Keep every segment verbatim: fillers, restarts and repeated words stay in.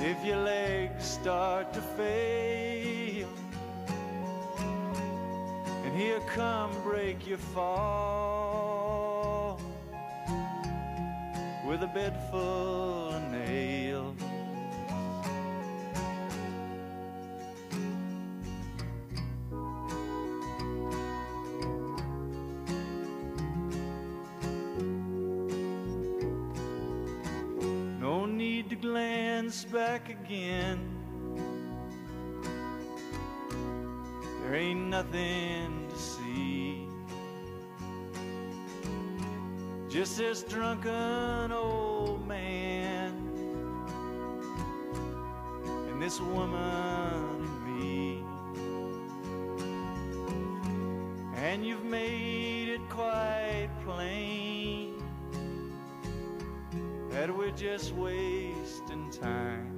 if your legs start to fail, and here come break your fall with a bed full of nails. No need to glance back again, there ain't nothing to see, just this drunken old man and this woman and me. And you've made it quite plain that we're just wasting time.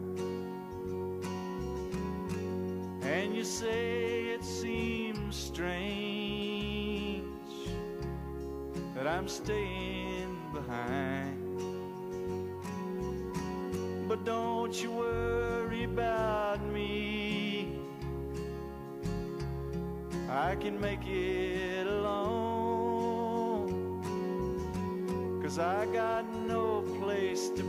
And you say it seems strange that I'm staying behind, but don't you worry about me, I can make it alone, 'cause I got no place to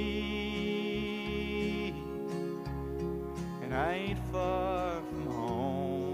be, and I ain't far from home.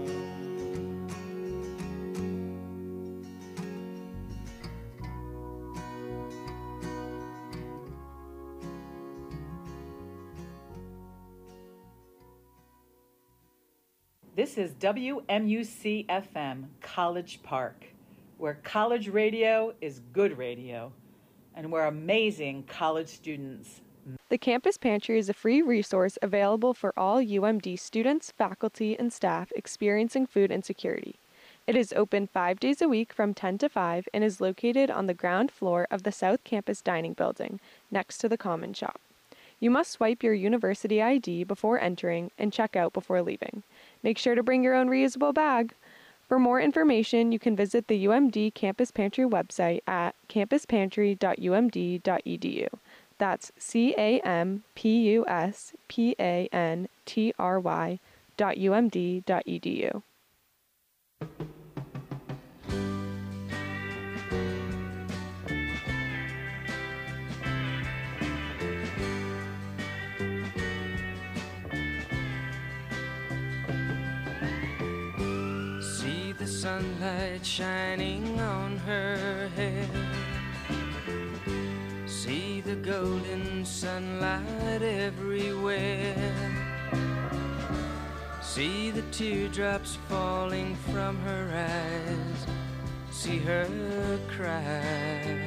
This is W M U C F M, College Park, where college radio is good radio, and where amazing college students. The Campus Pantry is a free resource available for all U M D students, faculty, and staff experiencing food insecurity. It is open five days a week from ten to five and is located on the ground floor of the South Campus Dining Building, next to the Common Shop. You must swipe your university I D before entering and check out before leaving. Make sure to bring your own reusable bag. For more information, you can visit the U M D Campus Pantry website at campus pantry dot u m d dot e d u. That's C A M P U S P A N T R Y dot U M D dot E D U. See the sunlight shining on her hair, see the golden sunlight everywhere, see the teardrops falling from her eyes, see her cry.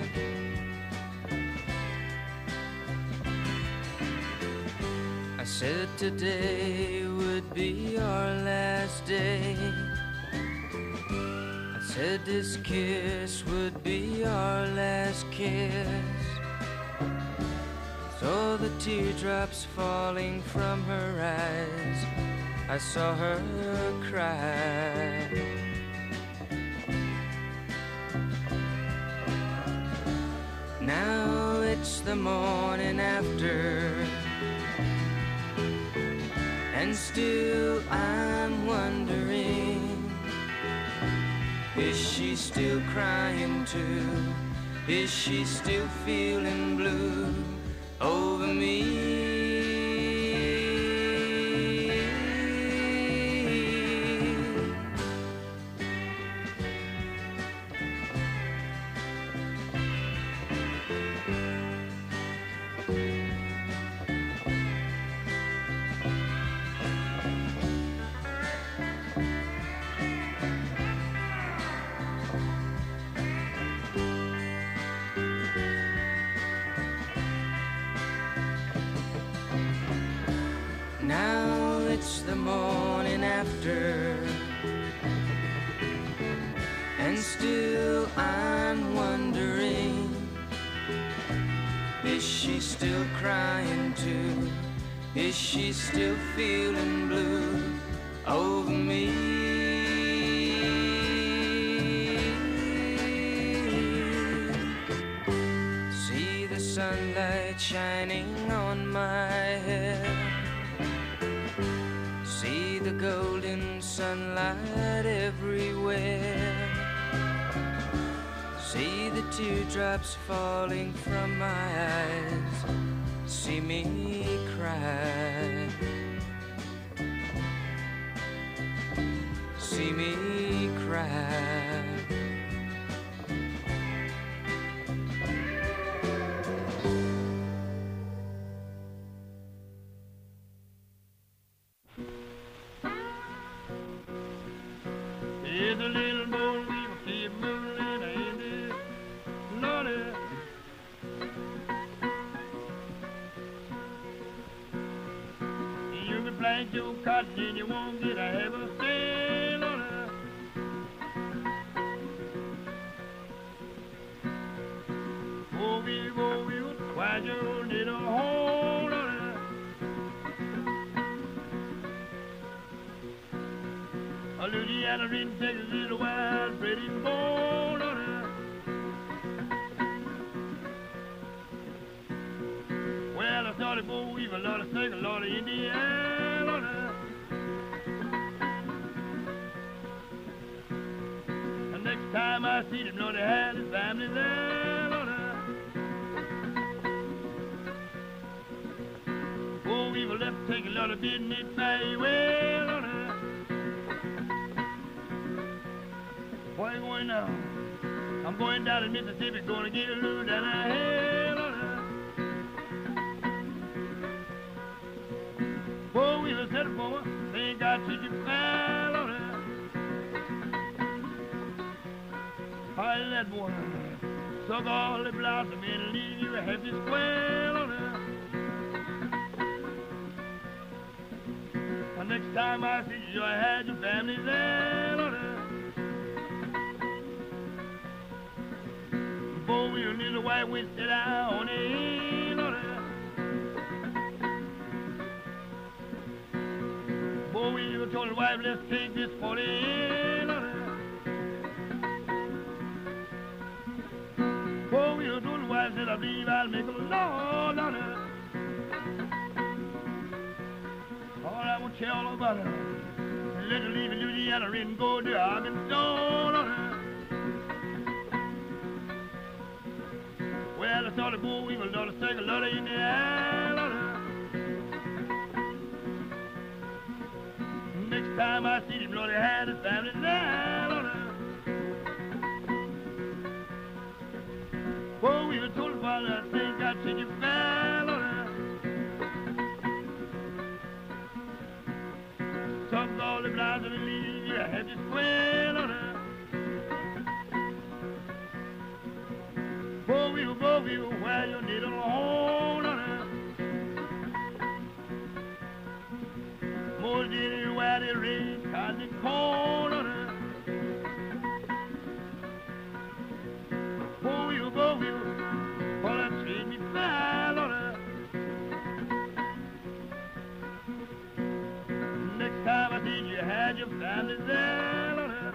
I said today would be our last day, I said this kiss would be our last kiss. Saw the teardrops falling from her eyes, I saw her cry. Now it's the morning after, and still I'm wondering, is she still crying too? Is she still feeling blue over me? Now it's the morning after, and still I'm wondering, is she still crying too? Is she still feeling blue over me? See the sunlight shining on my head, the golden sunlight everywhere. See the teardrops falling from my eyes, see me cry, see me cry. Here's a little boy, we will keep moving, ain't it? Lordy. You can plant your cotton and you won't get a half a say, Lordy. Oh, we, oh, we will quiet your little home, Lordy. A Louisiana in Texas is a wild, pretty born on her. Well, I started boy, we've a lot of sick, a lot of Indian on her. And next time I see them, Lord, they had his family there on her. Oh, we've left take a lot of business very well on her. Where you going now? I'm going down to Mississippi, gonna get a little down the hell on her. Boy, we was headed for her, they got to you fell on her. Hi, that boy, suck all the blossom and leave you a happy square on her. The next time I see you, I had your family there on her. Boy, we a little white witch sit down on the hill on her. Boy, we were told the wife, let's take this for the hill on her. Boy, we were told the wife, said I believe I'll make a lord on her. All I will tell all about her. Let her leave in Louisiana and go to Arkansas on her. Well, I saw the bull, we will daughter take a lot of Indiana on her. Next time I see him, Lord, he had his family there on her. Oh, we were told about her, I think I'd seen you fell on her. Suck all the blinds and leave you a happy square on her. Boy, we will go, we will wear your needle home on her. More than you wear the red cotton and corn on her. Boy, we will go, we will, for that treat me foul on her. Next time I see you had your family there on her.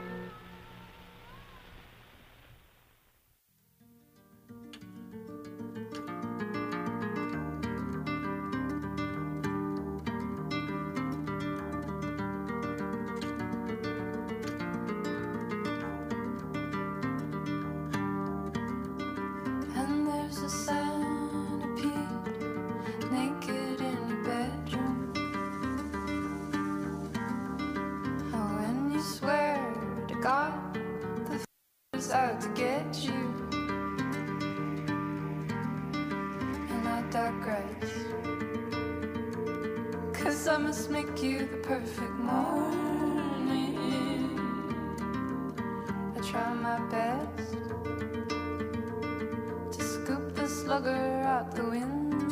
And there's a centipede naked in your bedroom. Oh, and you swear to God the f is out to get you. And I digress, 'cause I must make you the perfect morning. I try my best to scoop the slugger out the window.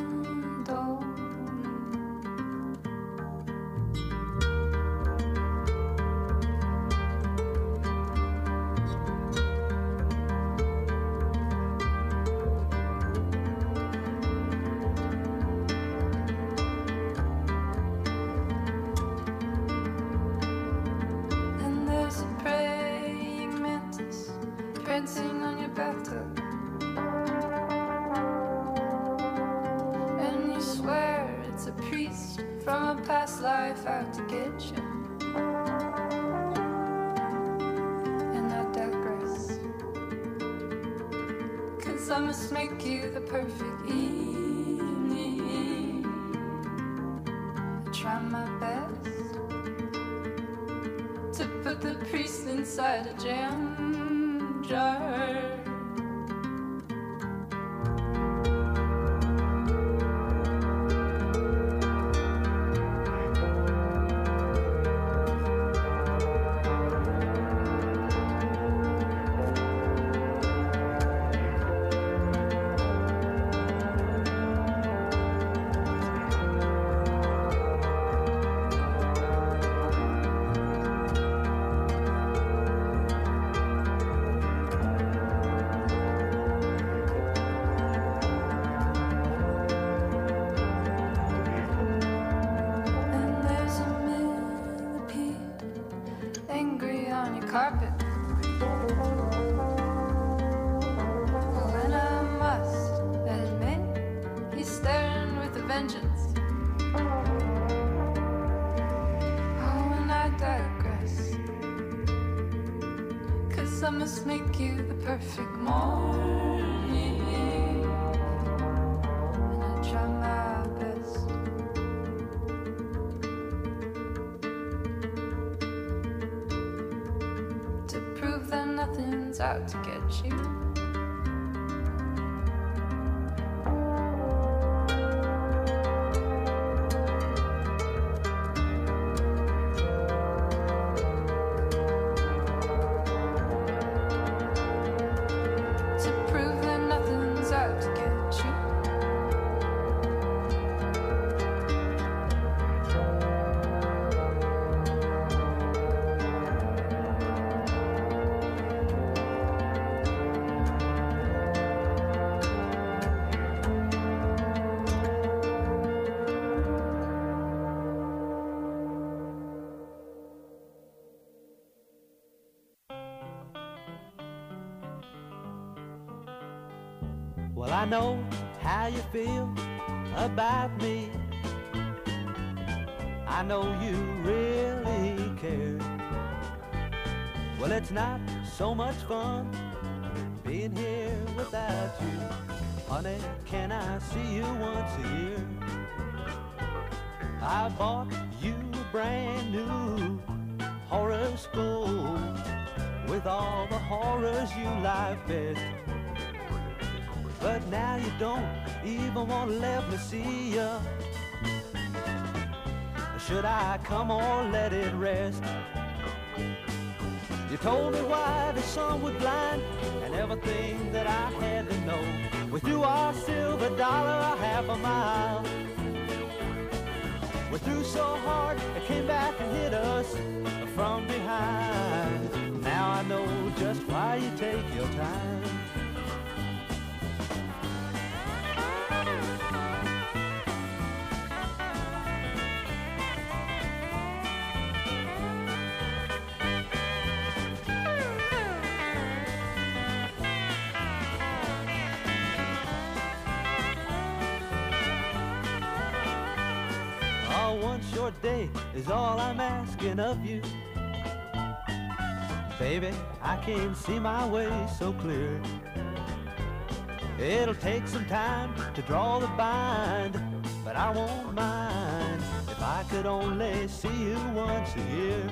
And there's a praying mantis prancing on your bathtub. And you swear it's a priest from a past life out to get you. And I digress, 'cause I must make you the perfect evening. I try my best to put the priest inside a jam jar. I must make you the perfect morning, and I try my best to prove that nothing's out to get you. Well, I know how you feel about me. I know you really care. Well, it's not so much fun being here without you. Honey, can I see you once a year? I bought you a brand new horoscope with all the horrors you like best. But now you don't even want to let me see ya. Should I come or let it rest? You told me why the sun would blind and everything that I had to know. We threw our silver dollar a half a mile. We threw so hard it came back and hit us from behind. Now I know just why you take your time. One short day is all I'm asking of you. Baby, I can't see my way so clear. It'll take some time to draw the bind, but I won't mind if I could only see you once a year.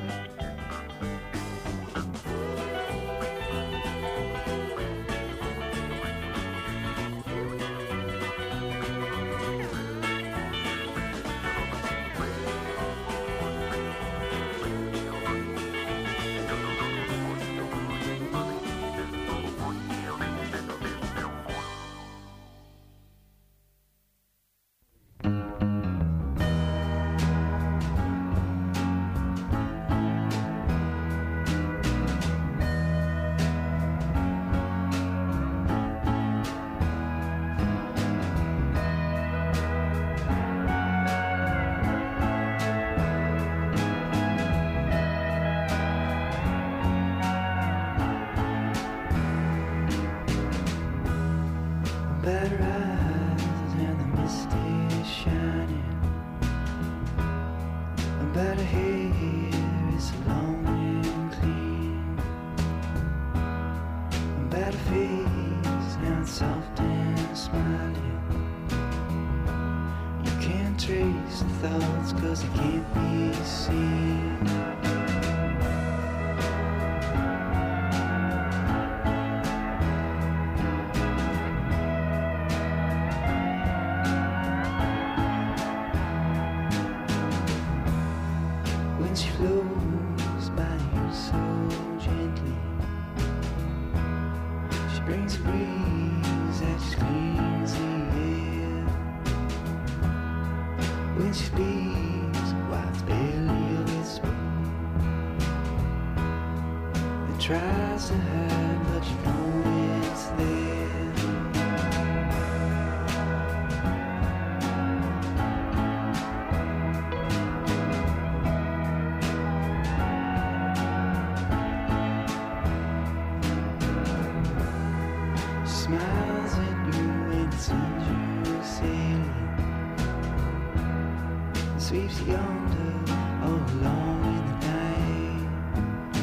Better eyes and the misty is shining, and better hair is face the thoughts cause they can't be seen. When she flows by you so gently, she brings a breeze that just cleans the air. When she speaks, why it's barely a whisper. It tries to hide, but you know it's there. Smiles at you and sends you sailing. Sweeps yonder all alone in the night.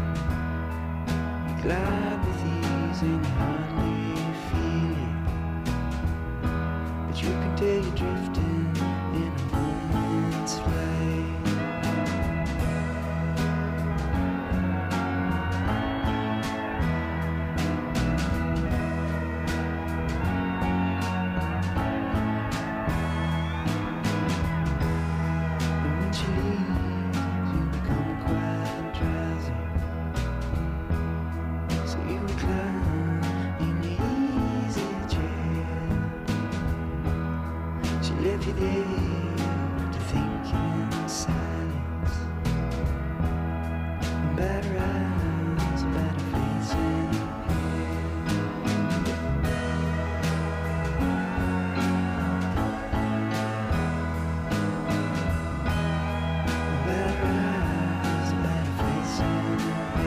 You glide with ease and you hardly feel it, but you can tell you're drifting in a moment's flight. Left you there to think in silence. Better eyes, better face and better eyes, better face and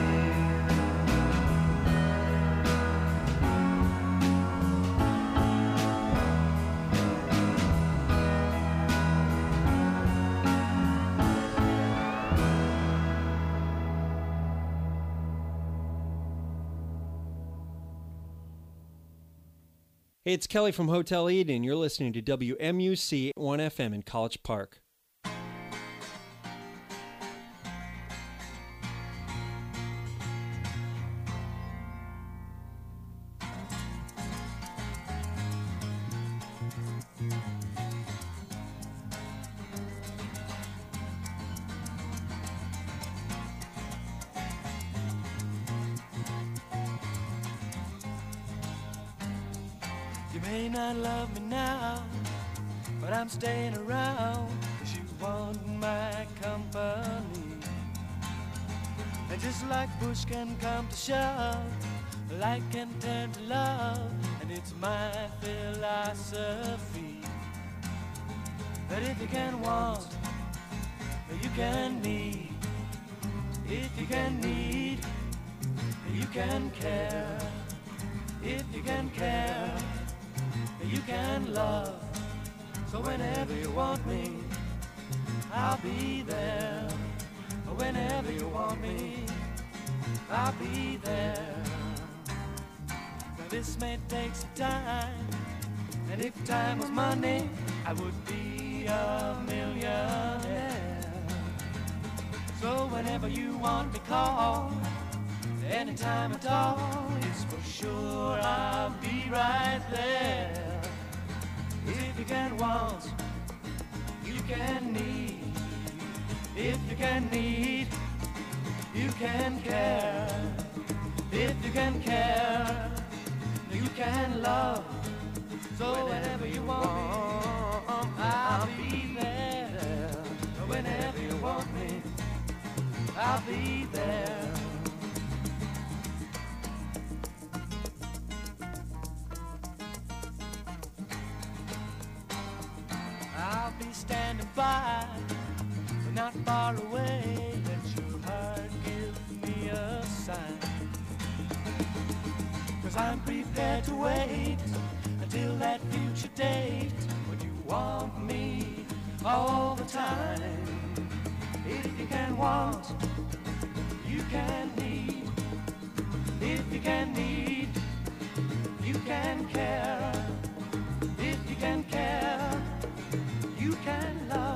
Hey, it's Kelly from Hotel Eden. You're listening to W M U C one F M in College Park. You may not love me now, but I'm staying around, 'cause you want my company. And just like push can come to shove, like can turn to love, and it's my philosophy that if you can want, you can need. If you can need, you can care. If you can care, you can love. So whenever you want me, I'll be there. Whenever you want me, I'll be there. Now this may take some time, and if time was money, I would be a millionaire. So whenever you want me, call. Anytime at all, it's for sure I'll be right there. If you can want, you can need. If you can need, you can care. If you can care, you can love. So whenever you want, I'll be there. Whenever you want me, I'll be there. I'll be standing by, but not far away. Let your heart give me a sign, 'cause I'm prepared to wait until that future date when you want me all the time. If you can want, you can need. If you can need, you can care. If you can care, you can love.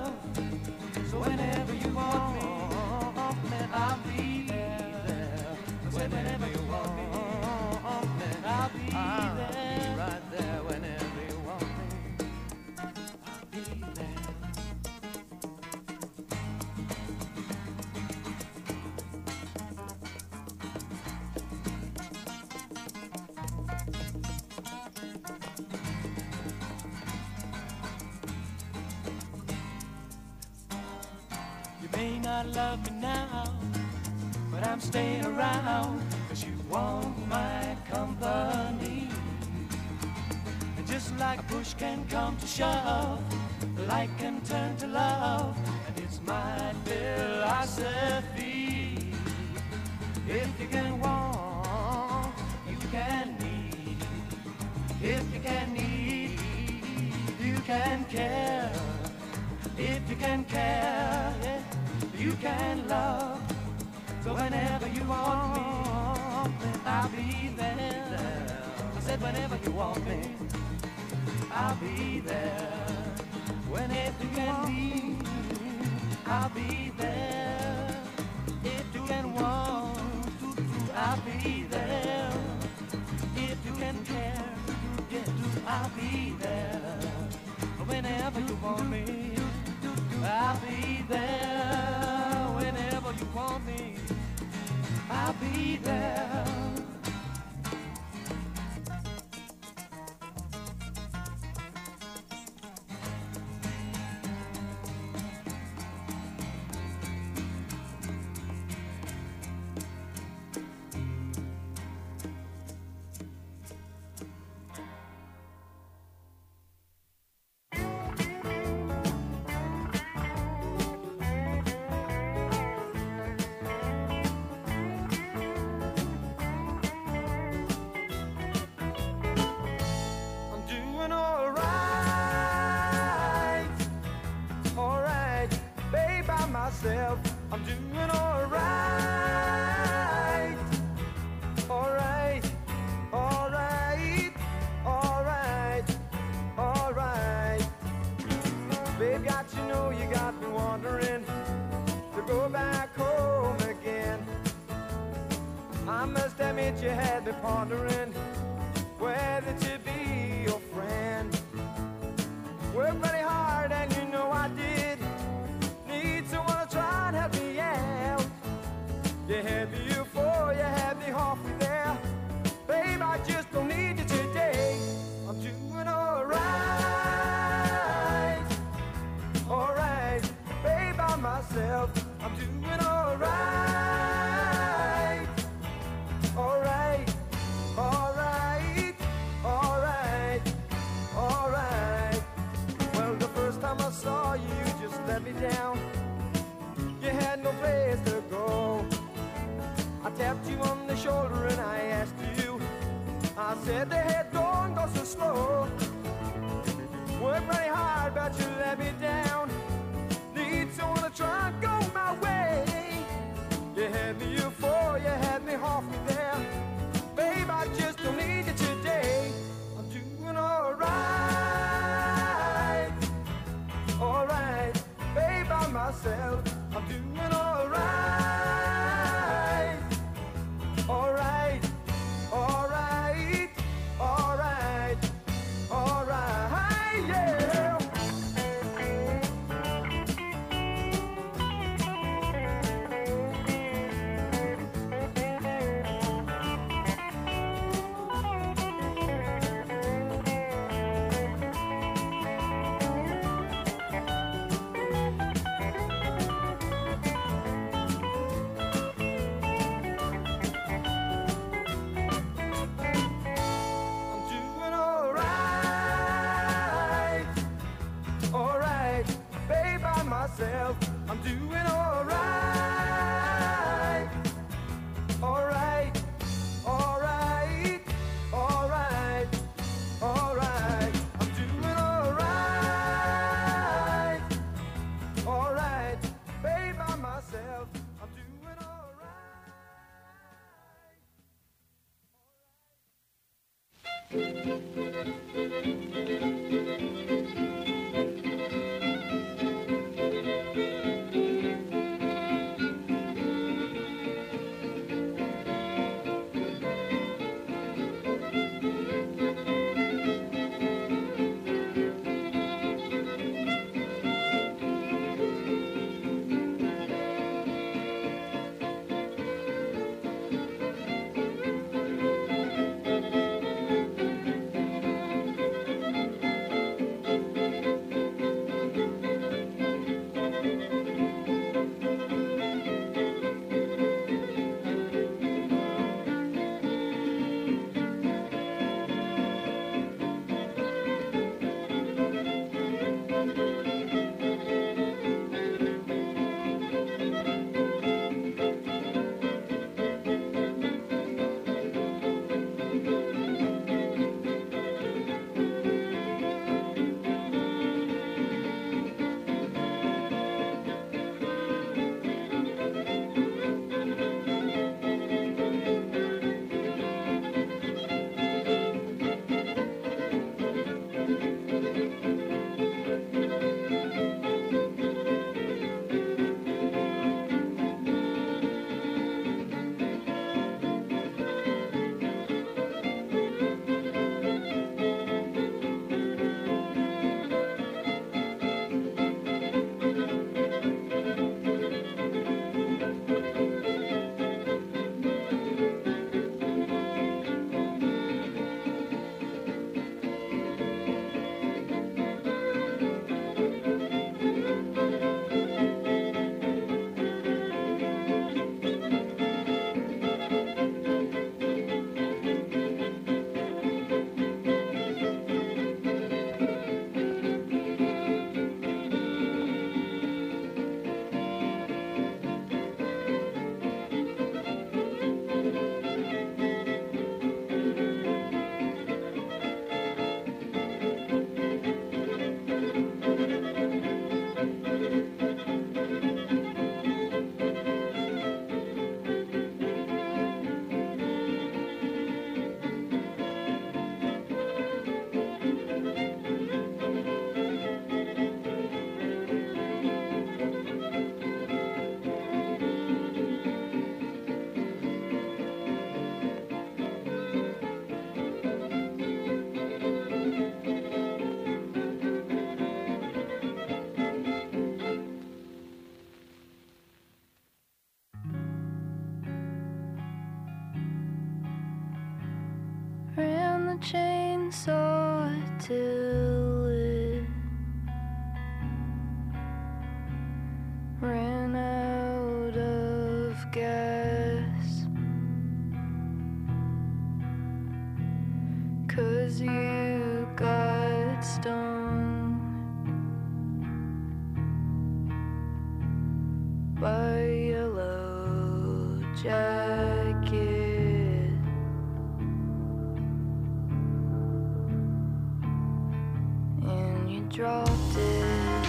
You may not love me now, but I'm staying around, cause you want my company. And just like a push can come to shove, the light can turn to love, and it's my philosophy. If you can want, you can need. If you can need, you can care. If you can care, yeah, you can love. So whenever you want me, I'll be there. I said whenever you want me, I'll be there. Whenever you can be, I'll be there. If you can want, I'll be there. If you can care, yeah, I'll be there. Whenever you want me, I'll be there. Whenever you want me, I'll be there. I'm doing all right, all right, all right, all right, all right. Babe, got you know you got me wondering to go back home again. I must admit you had me pondering whether to be your friend. Worked pretty hard and you know I did. Need someone to try and help me out. You had me before, you had me halfway there. Babe, I just don't need you today. I'm doing all right, all right. Babe, by myself, I'm doing all right, all right, all right, all right, all right. Well, the first time I saw you, you just let me down. You had no place to go. I tapped you on the shoulder and I asked you. I said, hey, don't go so slow. Worked pretty hard, but you let me down. Need someone to try and go my way. You had me before, you had me halfway there. Babe, I just don't need you today. I'm doing all right, all right. Babe, by myself, I'm doing all right, all right, all right, all right, all right, yeah. I'm doing all right, all right, all right, all right, all right. I'm doing all right, all right, babe, by myself. I'm doing all right. chainsaw till it ran out of gas. 'Cause you got stung by a yellow jacket. And you dropped it.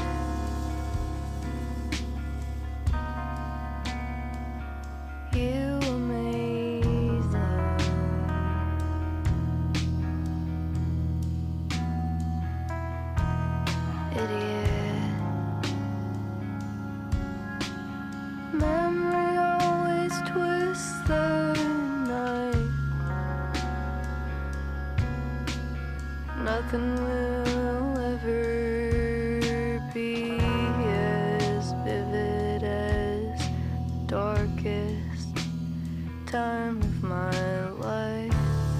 You amazing. Idiot. Memory always twists the knife. Nothing will ever be as vivid as the darkest time of my life.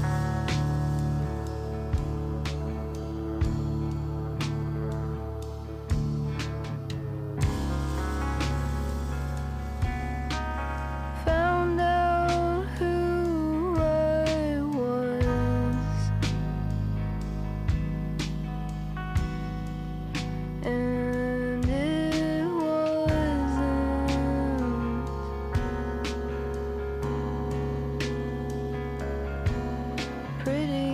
Found out who I was, and it wasn't pretty.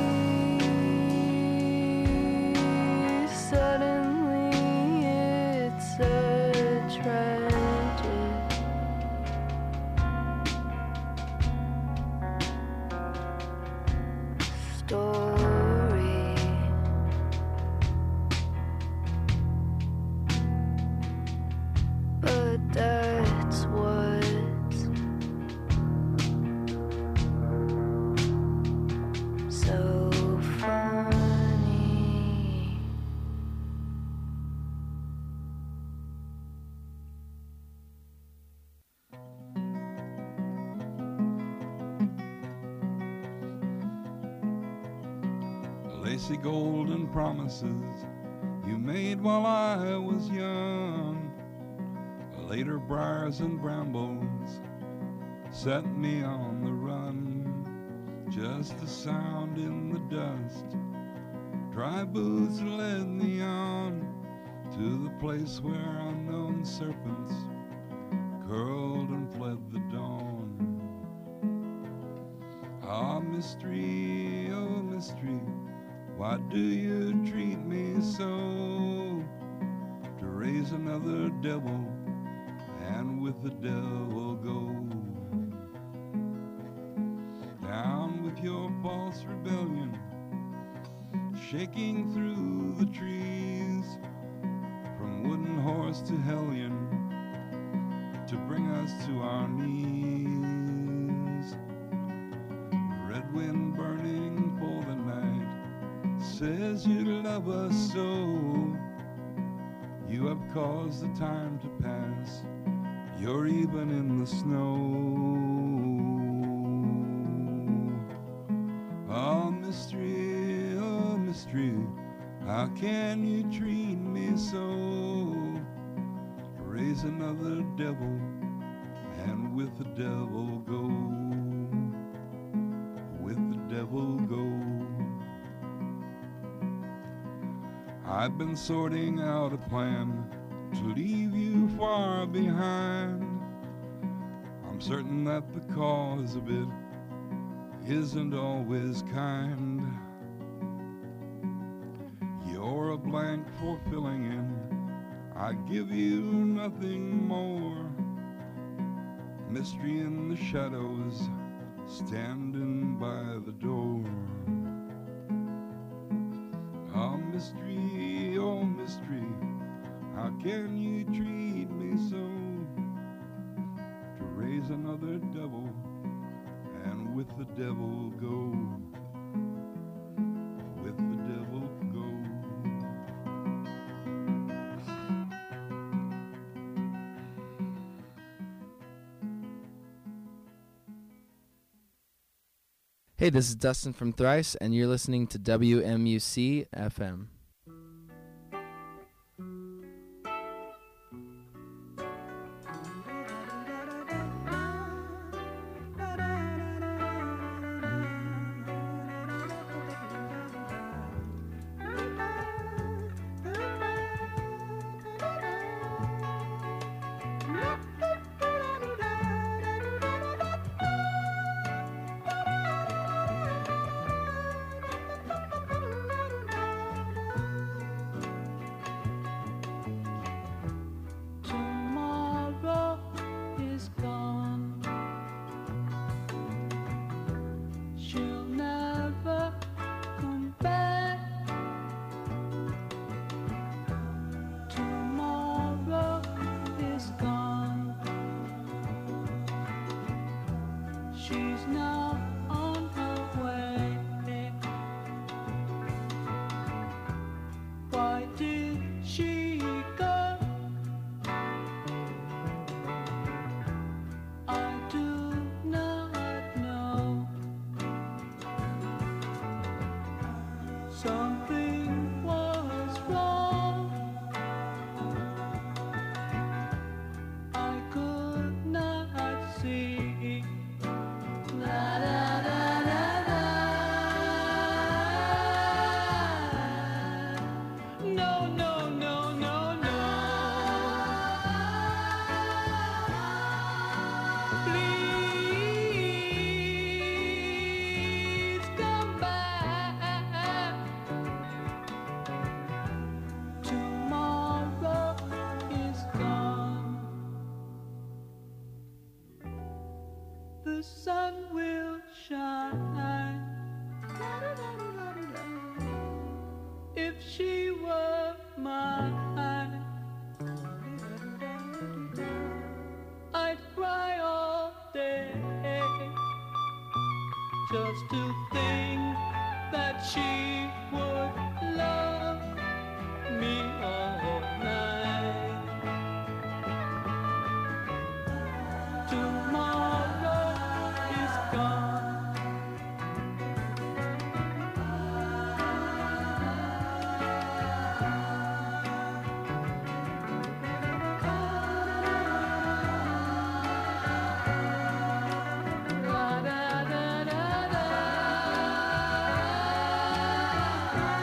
Suddenly it's a tragic story. But that's what's so funny. Lacy golden promises you made while I was young. Later briars and brambles set me on the run. Just a sound in the dust, dry boots led me on to the place where unknown serpents curled and fled the dawn. Ah, mystery, oh mystery, why do you treat me so? To raise another devil and with the devil go. Down with your false rebellion, shaking through the trees, from wooden horse to hellion, to bring us to our knees. Red wind burning for the night says you love us so. You have caused the time to pass, you're even in the snow. Oh mystery, oh mystery, how can you treat me so? Raise another devil and with the devil go. With the devil go. I've been sorting out a plan to leave you far behind. I'm certain that the cause of it isn't always kind. You're a blank for filling in, I give you nothing more. Mystery in the shadows, standing by the door. Oh mystery, oh mystery, how can you treat me so? To raise another devil and with the devil go. With the devil go. Hey, this is Dustin from Thrice, and you're listening to W M U C F M. Tomorrow is gone. She'll never come back. Tomorrow is gone. She's now on her way. Why did she go? I do not know. Something was wrong. I could not see. La da da da da. No, no, no, no, no. Please come back. Tomorrow is gone. The sun will shine. If she were mine, I'd cry all day just to think that she would love me all night. Tomorrow is gone. La da da da da.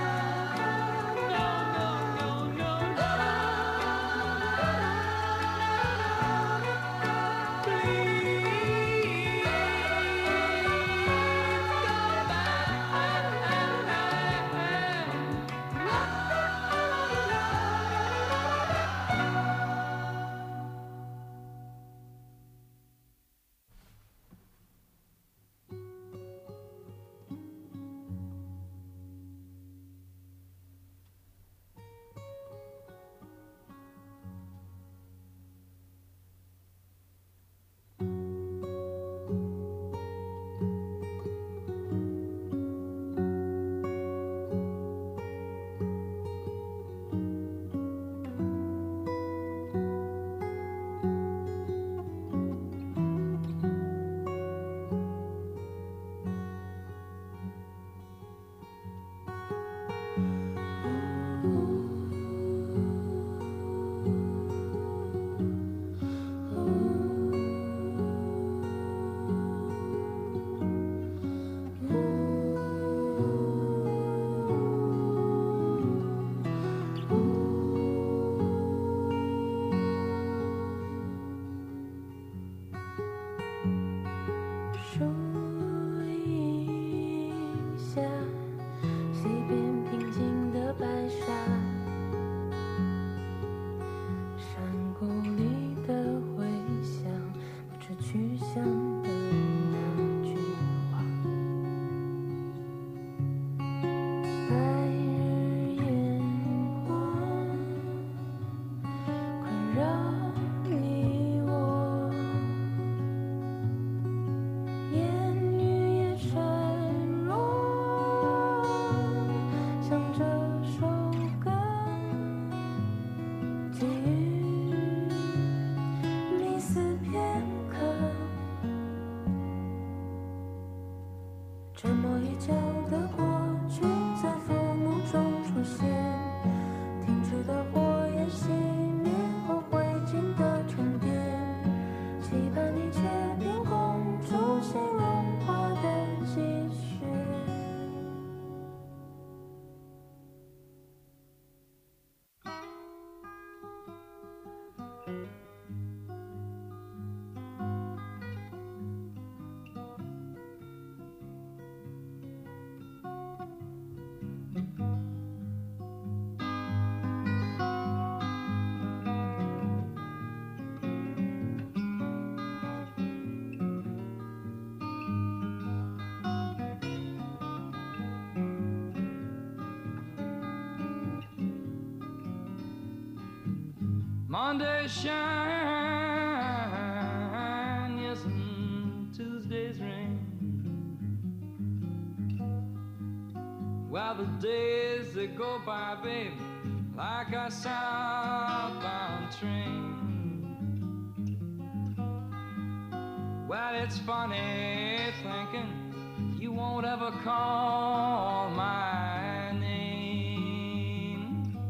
Monday shine, yes, and Tuesday's rain. Well, the days that go by, babe, like a southbound train. Well, it's funny thinking you won't ever call my name.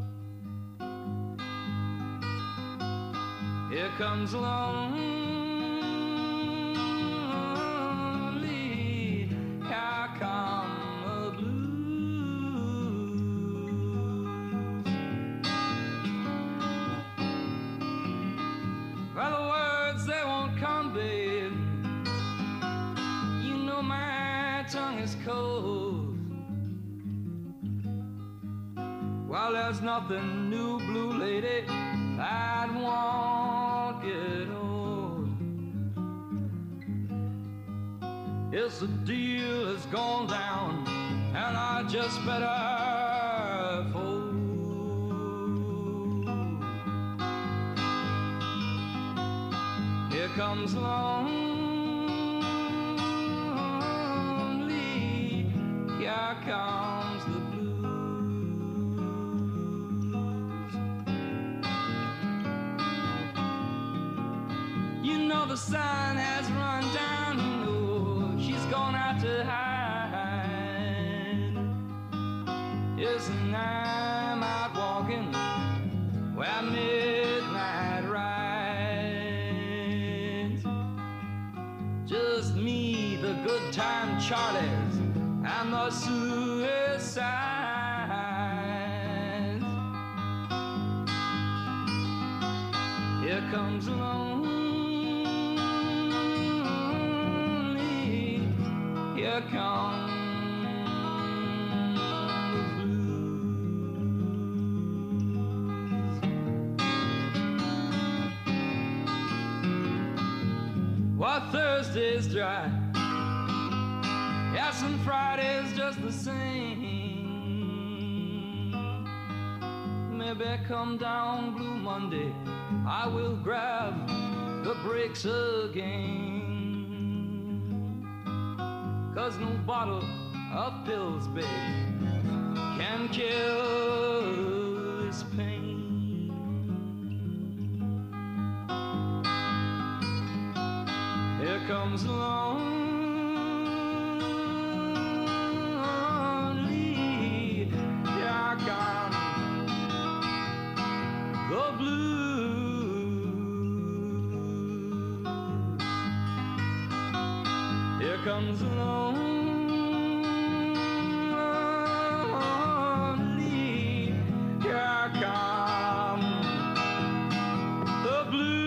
Here comes lonely, here come the blues. Well, the words, they won't come, babe. You know my tongue is cold. Well, there's nothing new, blue lady, that won't get old. Yes, the deal has gone down, and I just better fold. Here comes lonely, here comes the blues. You know the sun has run down, you know she's gone out to hide. Yes, and I'm out walking where midnight rides. Just me, the good time Charlies, and the suicides. Here comes lonely, here comes the blues. Well, Thursday's dry, yes, and Friday's just the same. Maybe come down Blue Monday, I will grab the brakes again. 'Cause no bottle of pills, babe, can kill this pain. Here comes lonely, here comes the blues. Here comes lonely, here comes the blues.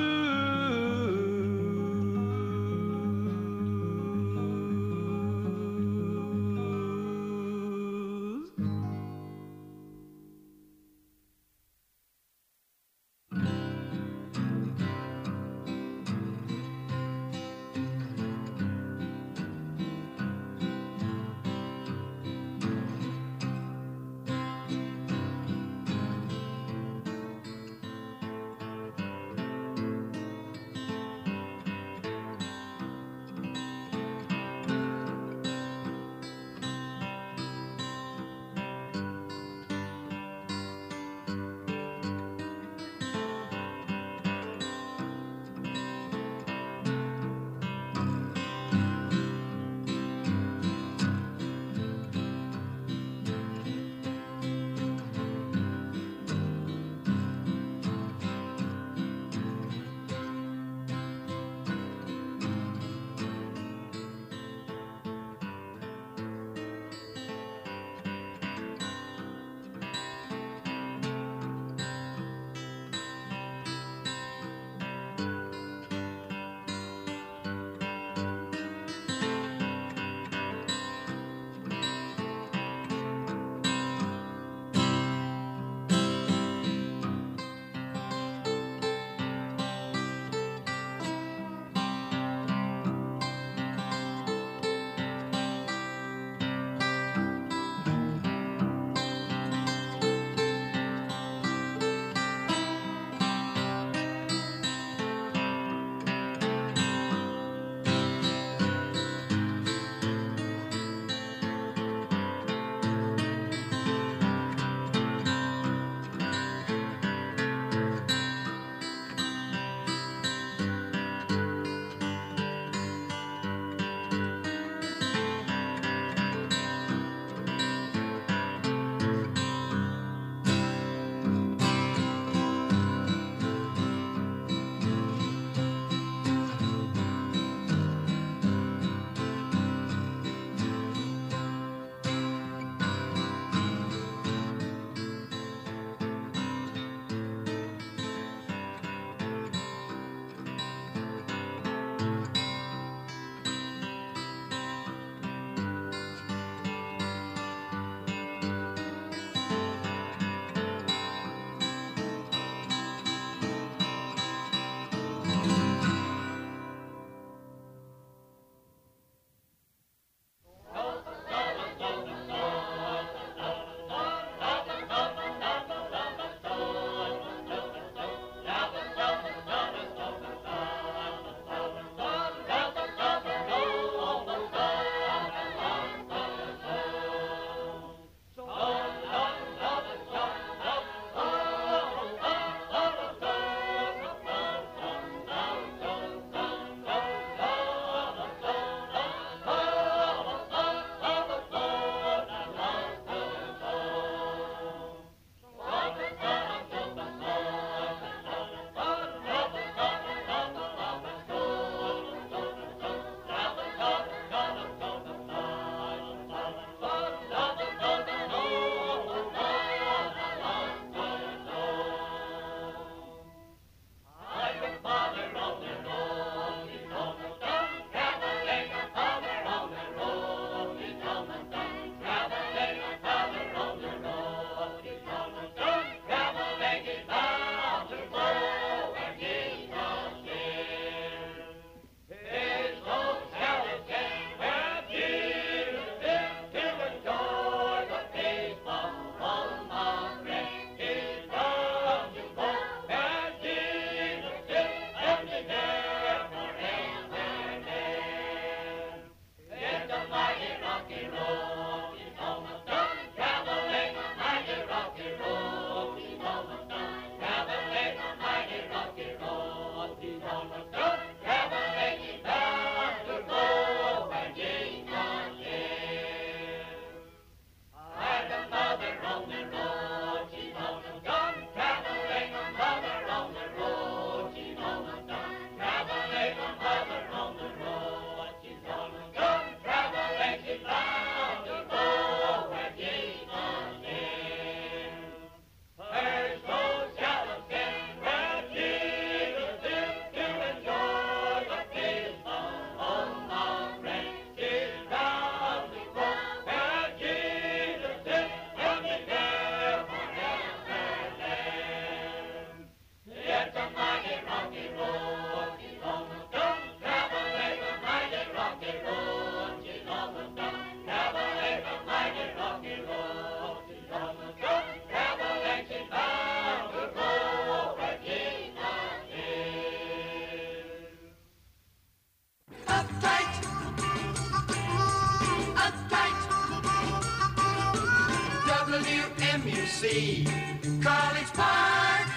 College Park.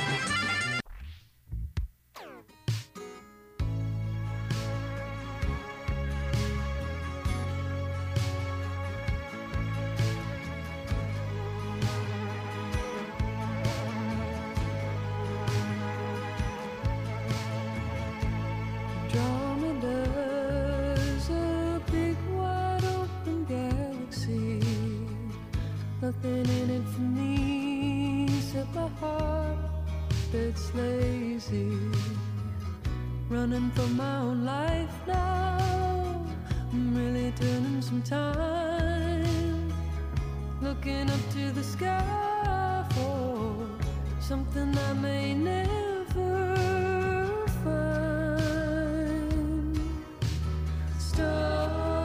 Andromeda's a big wide open galaxy. Nothing in it for me except my heart that's lazy. Running for my own life now. I'm really turning some time. Looking up to the sky for something I may never find. Stop.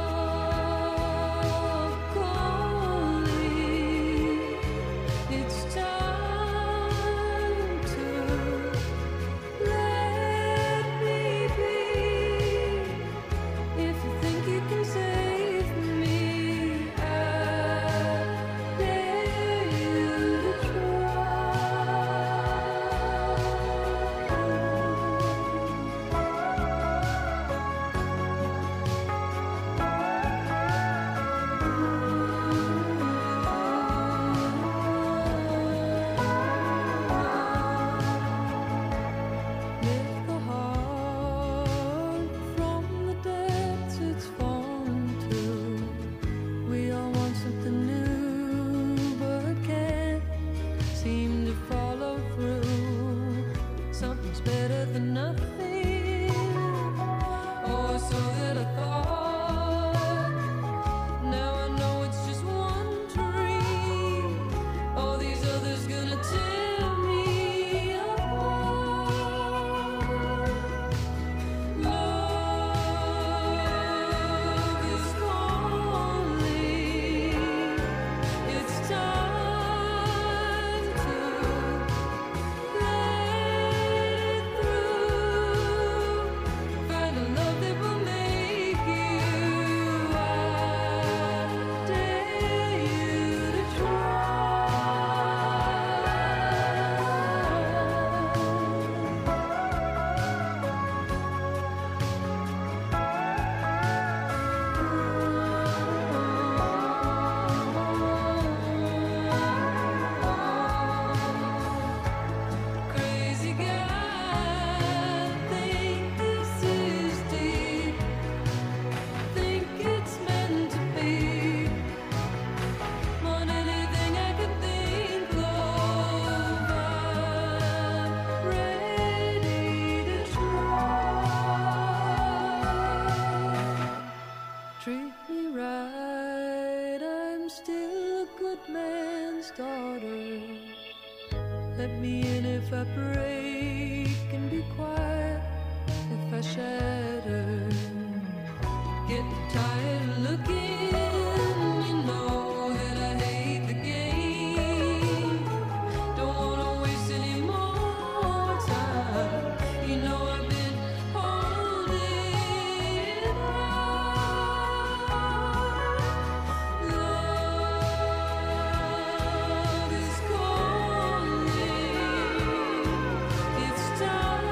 Let me in if I break, and be quiet if I shatter. Getting tired of looking, you know that I hate the game. Don't wanna waste any more time. You know I've been holding on. Love is calling. It's time.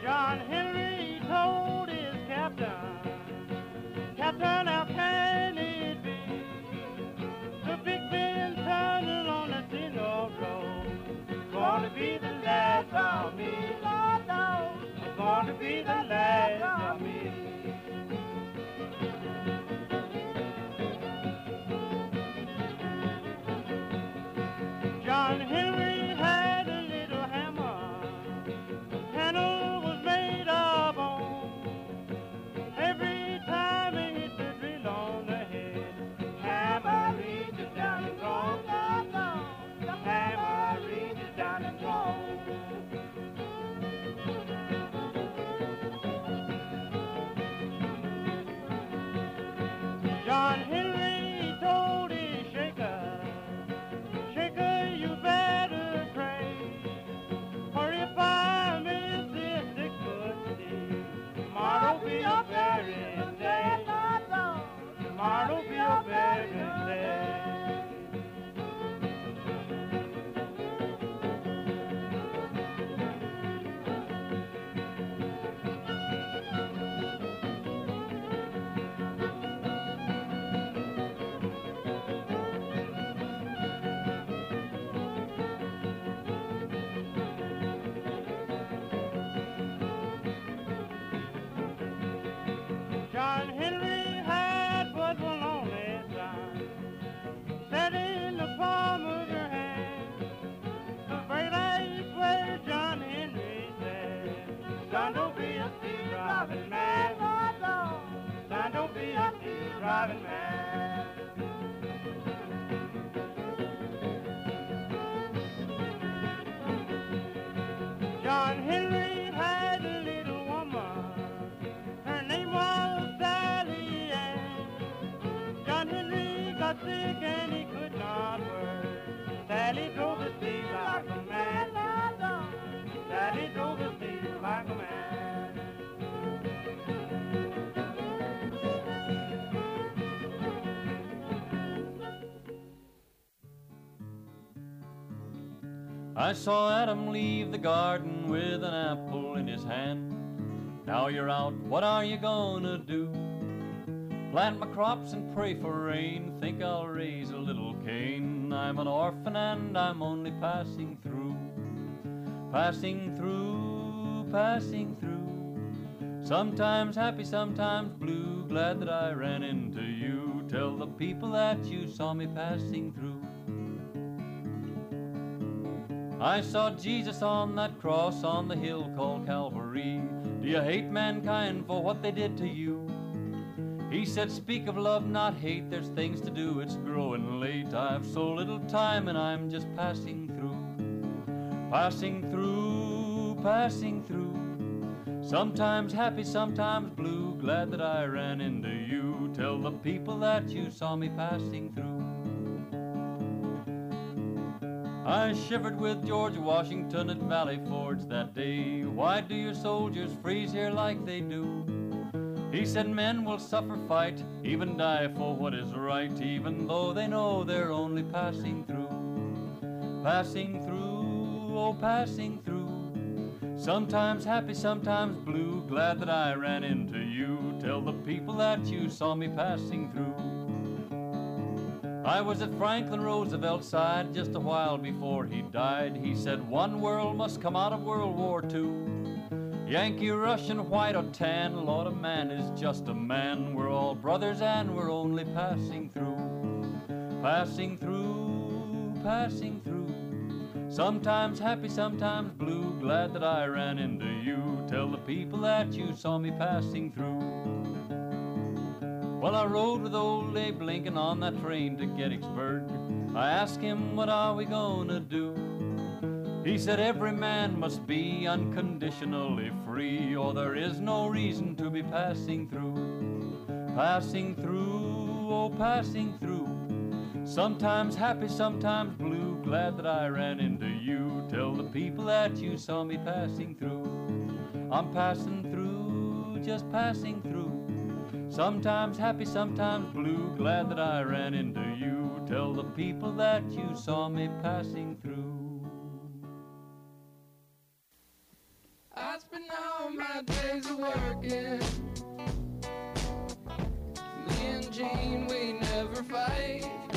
John Henry told his captain, Captain, how can it be? The big Ben turning on the Senor Road. Gonna be the last of me, Lord knows. Gonna be the last of me. John Henry had a little hammer, handle was made of bone. Every time he hit the drill on the head, hammer reaches down and goes, the hammer reaches down and goes. John Henry told his shaker, Shaker, you better pray, for if I miss this six-foot stick, tomorrow'll be a burying day. Tomorrow'll be a burying day. John Henry had but one only son, set in the palm of your hand. The very last word John Henry said, son, don't be a thief robbing man. Son, don't be a thief robbing man. John Henry had a little woman, her name was Sally Ann. John Henry got sick and he could not work. Sally drove the steed like a man. Sally drove the steed like a man. I saw Adam leave the garden with an apple in his hand. Now you're out, what are you gonna do? Plant my crops and pray for rain, think I'll raise a little cane. I'm an orphan and I'm only passing through, passing through, passing through. Sometimes happy, sometimes blue, glad that I ran into you. Tell the people that you saw me passing through. I saw Jesus on that cross on the hill called Calvary. Do you hate mankind for what they did to you? He said, speak of love, not hate. There's things to do, it's growing late. I've so little time and I'm just passing through, passing through, passing through. Sometimes happy, sometimes blue, glad that I ran into you. Tell the people that you saw me passing through. I shivered with George Washington at Valley Forge that day. Why do your soldiers freeze here like they do? He said men will suffer fight, even die for what is right, even though they know they're only passing through, passing through, oh passing through. Sometimes happy, sometimes blue, glad that I ran into you. Tell the people that you saw me passing through. I was at Franklin Roosevelt's side just a while before he died. He said one world must come out of World War Two. Yankee, Russian, white or tan, Lord, a man is just a man. We're all brothers and we're only passing through, passing through, passing through. Sometimes happy, sometimes blue, glad that I ran into you. Tell the people that you saw me passing through. Well, I rode with old Abe Lincoln on that train to Gettysburg. I asked him, what are we gonna do? He said, every man must be unconditionally free, or there is no reason to be passing through, passing through, oh, passing through. Sometimes happy, sometimes blue, glad that I ran into you. Tell the people that you saw me passing through. I'm passing through, just passing through. Sometimes happy, sometimes blue, glad that I ran into you. Tell the people that you saw me passing through. I spend all my days a working. Me and Jean, we never fight.